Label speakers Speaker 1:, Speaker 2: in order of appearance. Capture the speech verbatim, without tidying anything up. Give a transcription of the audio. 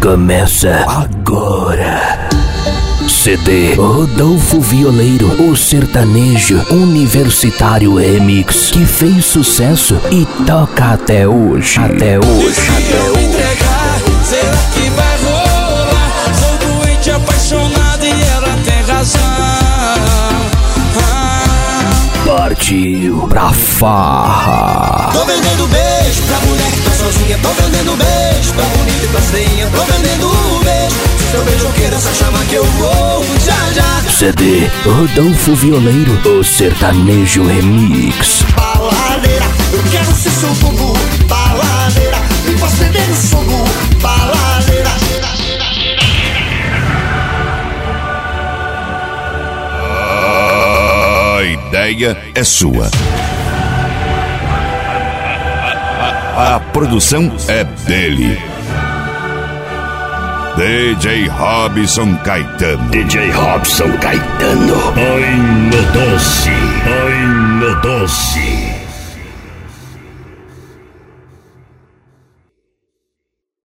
Speaker 1: começa agora. C D Rodolfo Violeiro, o sertanejo universitário remix que fez sucesso e toca até hoje. Até hoje. Até hoje.
Speaker 2: Entregar, será que vai rolar? Sou doente, apaixonado e ela tem razão. Ah.
Speaker 1: Partiu pra farra.
Speaker 2: Tô vendendo beijo pra mulher que tá sozinha. Tô vendendo beijo pra bonita e pra feinha. Tô vendendo beijo. Se seu beijoqueiro essa chama que eu vou já já.
Speaker 1: C D Rodolfo Violeiro, o sertanejo remix.
Speaker 3: Baladeira, eu quero ser seu bumbum. Baladeira, me faz perder o sono. Baladeira.
Speaker 4: A ideia é sua. A produção é dele. D J Robson Caetano.
Speaker 1: D J Robson Caetano.
Speaker 5: Ai, no doce, ai, no doce.